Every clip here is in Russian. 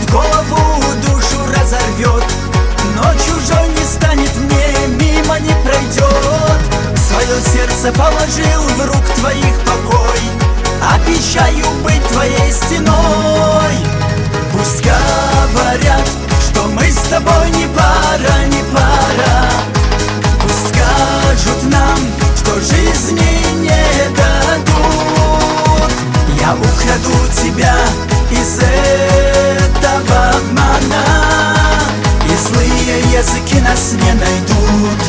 голову душу разорвет, но чужой не станет мне, мимо не пройдет. Свое сердце положил в рук твоих покой, обещаю быть твоей стеной. Пусть говорят, что мы с тобой не пара, не пара. Пусть скажут нам, что жизни не дадут. Я украду тебя из этого обмана, и злые языки нас не найдут.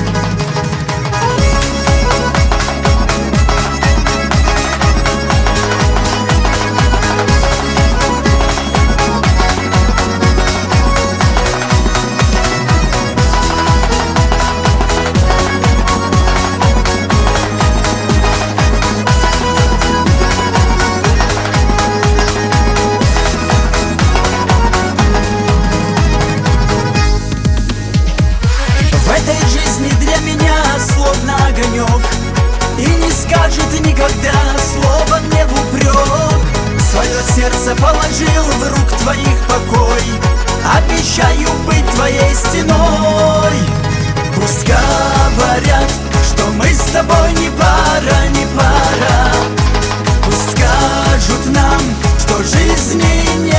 В этой жизни для меня словно огонек, и не скажет никогда слова мне в упрек. Свое сердце положил в рук твоих покой, обещаю быть твоей стеной. Пусть говорят, что мы с тобой не пара, не пара. Пусть скажут нам, что жизни не